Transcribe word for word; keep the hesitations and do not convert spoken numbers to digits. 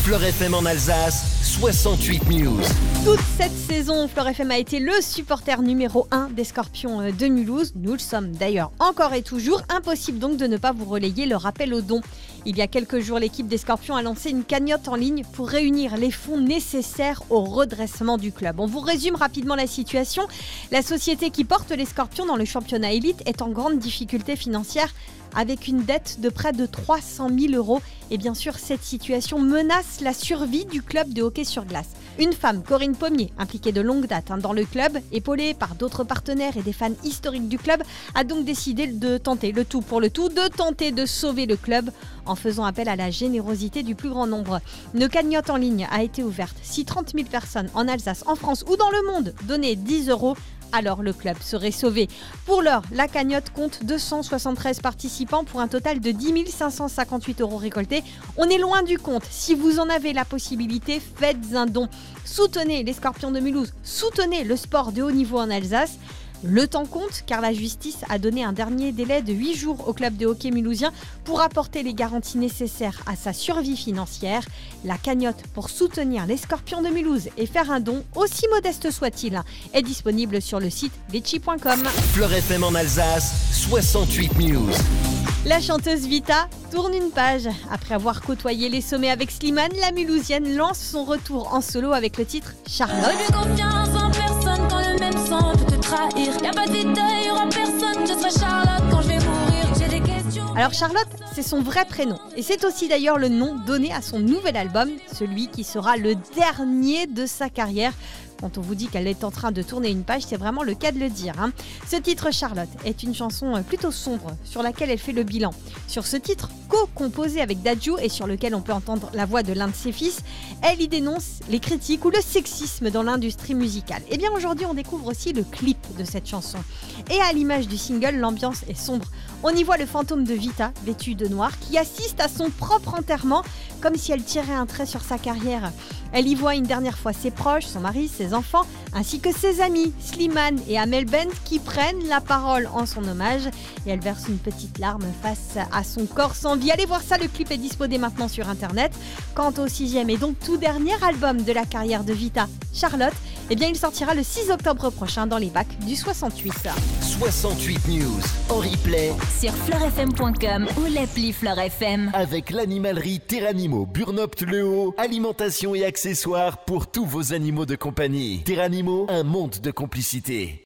Fleur F M en Alsace, soixante-huit News. Toute cette saison, Fleur F M a été le supporter numéro un des Scorpions de Mulhouse. Nous le sommes d'ailleurs encore et toujours. Impossible donc de ne pas vous relayer le rappel aux dons. Il y a quelques jours, l'équipe des Scorpions a lancé une cagnotte en ligne pour réunir les fonds nécessaires au redressement du club. On vous résume rapidement la situation. La société qui porte les Scorpions dans le championnat élite est en grande difficulté financière avec une dette de près de trois cent mille euros. Et bien sûr, cette situation menace la survie du club de hockey sur glace. Une femme, Corinne Pommier, impliquée de longue date hein, dans le club, épaulée par d'autres partenaires et des fans historiques du club, a donc décidé de tenter le tout pour le tout, de tenter de sauver le club en faisant appel à la générosité du plus grand nombre. Une cagnotte en ligne a été ouverte. Si trente mille personnes en Alsace, en France ou dans le monde donnaient dix euros, alors le club serait sauvé. Pour l'heure, la cagnotte compte deux cent soixante-treize participants pour un total de dix mille cinq cent cinquante-huit euros récoltés. On est loin du compte. Si vous en avez la possibilité, faites un don. Soutenez les Scorpions de Mulhouse, soutenez le sport de haut niveau en Alsace. Le temps compte car la justice a donné un dernier délai de huit jours au club de hockey mulhousien pour apporter les garanties nécessaires à sa survie financière. La cagnotte pour soutenir les Scorpions de Mulhouse et faire un don, aussi modeste soit-il, est disponible sur le site lecci point com. Fleur F M en Alsace, soixante-huit News. La chanteuse Vita tourne une page. Après avoir côtoyé les sommets avec Slimane, la Mulhousienne lance son retour en solo avec le titre Charlotte. J'ai confiance en personne quand le même sang peut te trahir. Y'a pas de détail, y'aura personne, je serai Charlotte quand je vais mourir. J'ai des questions. Alors Charlotte, c'est son vrai prénom. Et c'est aussi d'ailleurs le nom donné à son nouvel album, celui qui sera le dernier de sa carrière. Quand on vous dit qu'elle est en train de tourner une page, c'est vraiment le cas de le dire. Hein. Ce titre Charlotte est une chanson plutôt sombre sur laquelle elle fait le bilan. Sur ce titre, co-composé avec Dadju et sur lequel on peut entendre la voix de l'un de ses fils, elle y dénonce les critiques ou le sexisme dans l'industrie musicale. Et bien aujourd'hui, on découvre aussi le clip de cette chanson. Et à l'image du single, l'ambiance est sombre. On y voit le fantôme de Vita, vêtue de noir, qui assiste à son propre enterrement, comme si elle tirait un trait sur sa carrière. Elle y voit une dernière fois ses proches, son mari, ses enfants, ainsi que ses amis, Slimane et Amel Bent, qui prennent la parole en son hommage. Et elle verse une petite larme face à son corps sans vie. Allez voir ça, le clip est dispo dès maintenant sur Internet. Quant au sixième et donc tout dernier album de la carrière de Vita, Charlotte, eh bien il sortira le six octobre prochain dans les bacs du soixante-huit. soixante-huit News en replay Sur fleur f m point com ou l'appli Fleur F M. avec l'animalerie Terranimo Burnopt-Le Haut, alimentation et accessoires pour tous vos animaux de compagnie. Terranimo, un monde de complicité.